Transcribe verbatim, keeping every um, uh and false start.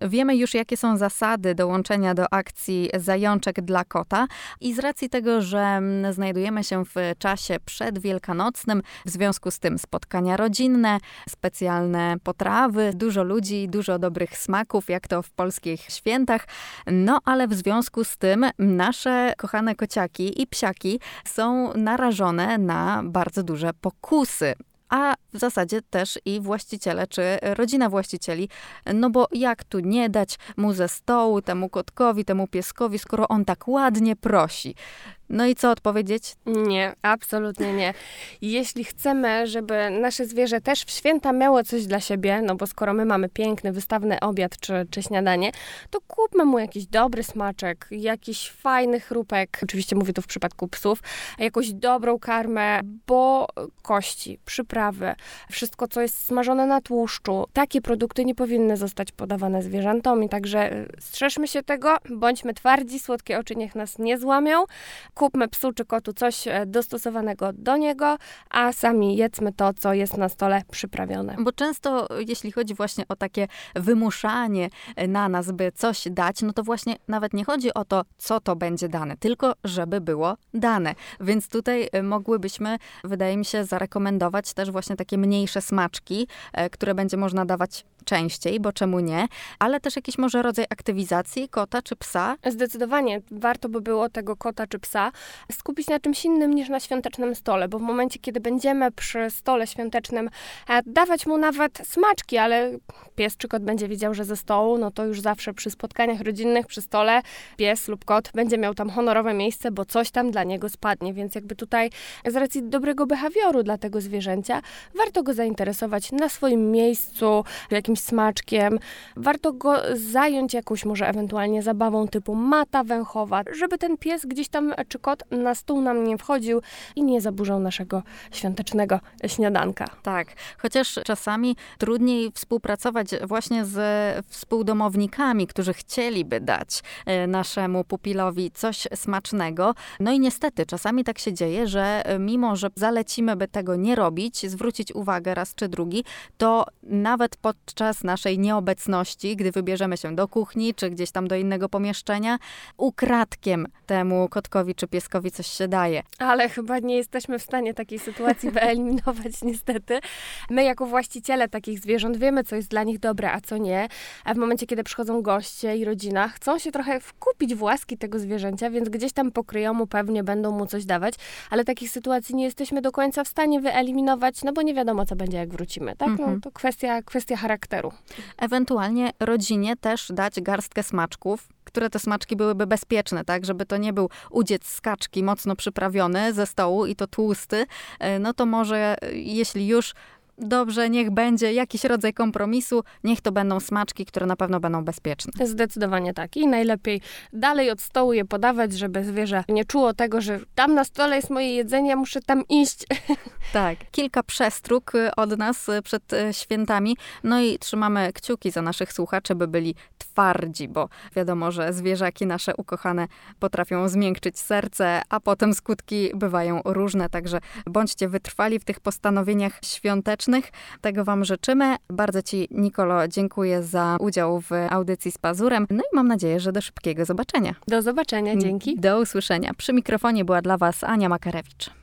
Wiemy już, jakie są zasady dołączenia do akcji Zajączek dla kota i z racji tego, że znajdujemy się w czasie przedwielkanocnym, w związku z tym spotkania rodzinne, specjalne potrawy, dużo ludzi, dużo dobrych smaków, jak to w polskich świętach. No ale w związku z tym nasze kochane kociaki i psiaki są narażone na bardzo duże pokusy. A w zasadzie też i właściciele, czy rodzina właścicieli, no bo jak tu nie dać mu ze stołu, temu kotkowi, temu pieskowi, skoro on tak ładnie prosi. No i co odpowiedzieć? Nie, absolutnie nie. Jeśli chcemy, żeby nasze zwierzę też w święta miało coś dla siebie, no bo skoro my mamy piękny, wystawny obiad czy, czy śniadanie, to kupmy mu jakiś dobry smaczek, jakiś fajny chrupek, oczywiście mówię to w przypadku psów, jakąś dobrą karmę, bo kości, przyprawy, wszystko, co jest smażone na tłuszczu, takie produkty nie powinny zostać podawane zwierzętom i także strzeżmy się tego, bądźmy twardzi, słodkie oczy niech nas nie złamią. Kupmy psu czy kotu coś dostosowanego do niego, a sami jedzmy to, co jest na stole przyprawione. Bo często, jeśli chodzi właśnie o takie wymuszanie na nas, by coś dać, no to właśnie nawet nie chodzi o to, co to będzie dane, tylko żeby było dane. Więc tutaj mogłybyśmy, wydaje mi się, zarekomendować też właśnie takie mniejsze smaczki, które będzie można dawać częściej, bo czemu nie, ale też jakiś może rodzaj aktywizacji kota czy psa. Zdecydowanie warto by było tego kota czy psa skupić na czymś innym niż na świątecznym stole, bo w momencie, kiedy będziemy przy stole świątecznym dawać mu nawet smaczki, ale pies czy kot będzie wiedział, że ze stołu, no to już zawsze przy spotkaniach rodzinnych, przy stole pies lub kot będzie miał tam honorowe miejsce, bo coś tam dla niego spadnie, więc jakby tutaj z racji dobrego behawioru dla tego zwierzęcia warto go zainteresować na swoim miejscu, jakimś smaczkiem. Warto go zająć jakąś może ewentualnie zabawą typu mata węchowa, żeby ten pies gdzieś tam czy kot na stół nam nie wchodził i nie zaburzał naszego świątecznego śniadanka. Tak, chociaż czasami trudniej współpracować właśnie z współdomownikami, którzy chcieliby dać naszemu pupilowi coś smacznego. No i niestety czasami tak się dzieje, że mimo, że zalecimy, by tego nie robić, zwrócić uwagę raz czy drugi, to nawet podczas naszej nieobecności, gdy wybierzemy się do kuchni, czy gdzieś tam do innego pomieszczenia, ukradkiem temu kotkowi czy pieskowi coś się daje. Ale chyba nie jesteśmy w stanie takiej sytuacji wyeliminować niestety. My jako właściciele takich zwierząt wiemy, co jest dla nich dobre, a co nie. A w momencie, kiedy przychodzą goście i rodzina, chcą się trochę wkupić w łaski tego zwierzęcia, więc gdzieś tam pokryją mu, pewnie będą mu coś dawać, ale takich sytuacji nie jesteśmy do końca w stanie wyeliminować, no bo nie wiadomo, co będzie, jak wrócimy. Tak? No, to kwestia, kwestia charakteru. Ewentualnie rodzinie też dać garstkę smaczków, które te smaczki byłyby bezpieczne, tak, żeby to nie był udziec z kaczki mocno przyprawiony ze stołu i to tłusty, no to może jeśli już dobrze, niech będzie jakiś rodzaj kompromisu, niech to będą smaczki, które na pewno będą bezpieczne. Zdecydowanie tak. I najlepiej dalej od stołu je podawać, żeby zwierzę nie czuło tego, że tam na stole jest moje jedzenie, muszę tam iść. Tak. Kilka przestróg od nas przed świętami. No i trzymamy kciuki za naszych słuchaczy, by byli twardzi, bo wiadomo, że zwierzaki nasze ukochane potrafią zmiękczyć serce, a potem skutki bywają różne, także bądźcie wytrwali w tych postanowieniach świątecznych. Tego wam życzymy. Bardzo ci, Nikolo, dziękuję za udział w audycji z Pazurem. No i mam nadzieję, że do szybkiego zobaczenia. Do zobaczenia, dzięki. Do usłyszenia. Przy mikrofonie była dla was Ania Makarewicz.